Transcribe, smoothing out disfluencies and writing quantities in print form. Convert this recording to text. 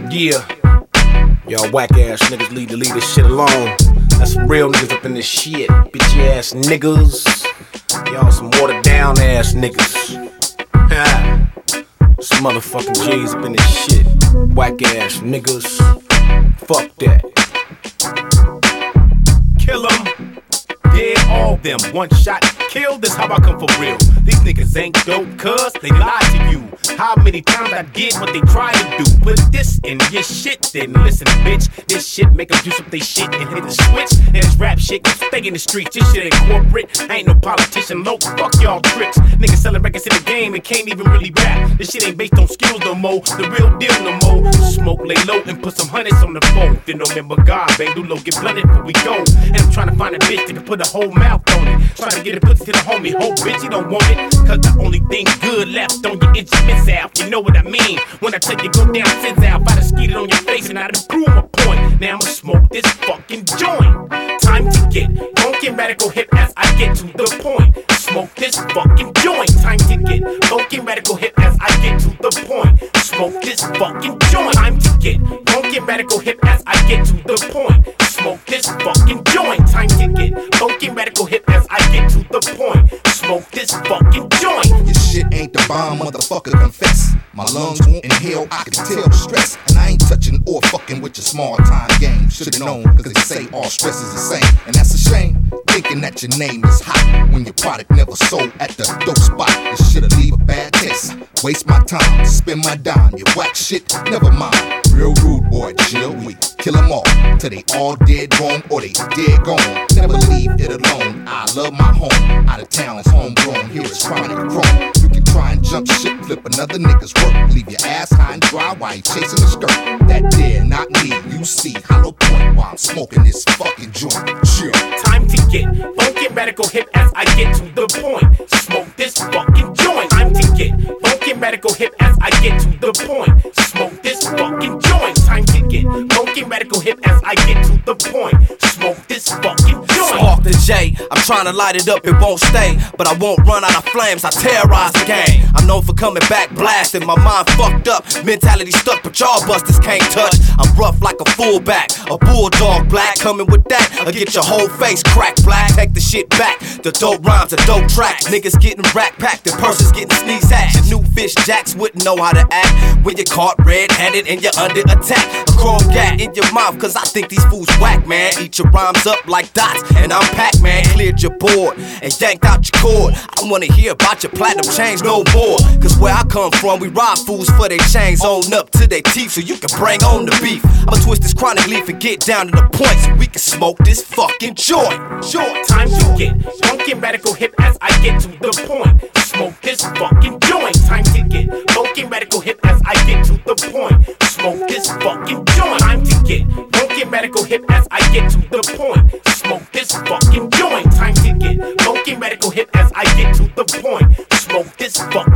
Yeah, y'all whack ass niggas need to leave this shit alone. That's some real niggas up in this shit. Bitch ass niggas. Y'all some watered down ass niggas. Some motherfucking G's up in this shit. Whack ass niggas. Fuck that. Kill 'em. Yeah, all them. One shot, kill. This how I come for real. These niggas ain't dope, cuz they lie to you. How many times I did what they try to do? Put this in your shit, then listen, bitch. This shit make them juice up they shit and hit the switch. And this rap shit can stay in the streets. This shit ain't corporate. I ain't no politician, low. Fuck y'all tricks. Niggas selling records in the game and can't even really rap. This shit ain't based on skills no more. The real deal no more. Smoke, lay low, and put some hundreds on the phone. Then remember God, bang, do low, get blunted, but we go. And I'm trying to find a bitch that can put a whole mouth on it. Trying to get it pussy to the homie. Hope bitch, you don't want it. Cause the only thing good left on your itchy miss out. You know what I mean? When I tell you go down, sends out. If I done skeeted on your face and I done prove my point. Now I'ma smoke this fucking joint. Time to get funky radical hip as I get to the point. Smoke this fucking joint. Time to get funky radical hip as I get to the point. Smoke this fucking joint. Time to get funky radical hip as I get to the point. Smoke this fucking joint. Time to get funky radical hip as I get to the point. Smoke this fucking joint. Your shit ain't the bomb, motherfucker, confess. My lungs won't inhale, I can tell the stress. And I ain't touching or fucking with your small time game. Should've known, cause they say all stress is the same. And that's a shame, thinking that your name is hot when your product never sold at the dope spot. This shit'll leave a bad taste. Waste my time, spend my dime. You whack shit, never mind. Real rude boy, chill, we kill them all till they all dead wrong or they dead gone. Never leave it alone. I love my home. Out of town is homegrown. Here is chronic chrome. You can try and jump shit, flip another nigga's work. Leave your ass high and dry while you chasing a skirt. That dare not me. You see hollow point while I'm smoking this fucking joint. Chill. Time to get funky radical hip as I get to the point. Smoke this fucking joint. Time to get funky radical hip as I get to the point. Smoke this fucking joint. Time to get funky radical hip as I get to the point. Smoke this fucking joint. Spark the J, I'm trying to light it up, it won't stay. But I won't run out of flames, I terrorize the game. I'm known for coming back blasting, my mind fucked up, mentality stuck, but y'all busters can't touch. I'm rough like a fullback, a bulldog black. Coming with that, I'll get your whole face cracked black. Take the shit back, the dope rhymes, the dope tracks. Niggas getting rack packed, the purses getting sneeze at. Your new fish jacks wouldn't know how to act when you're caught red-handed and you're under attack. A chrome gat in your mouth, cause I think these fools whack, man. Eat your rhymes up like dots, and I'm Pac-Man. Cleared your board and yanked out your cord. I wanna hear about your platinum change no more. Cause where I come from, we rob fools for their chains on up to their teeth so you can bring on the beef. I'ma twist this chronic leaf and get down to the point so we can smoke this fucking joint. Time to get funky radical hip as I get to the point. Smoke this fucking joint. Time to get funky radical hip as I get to the point. Smoke this fucking joint. Time to get funky radical hip as I get to the point. Smoke this fucking joint. Time to get funky radical hip as I get to the point. Smoke this fucking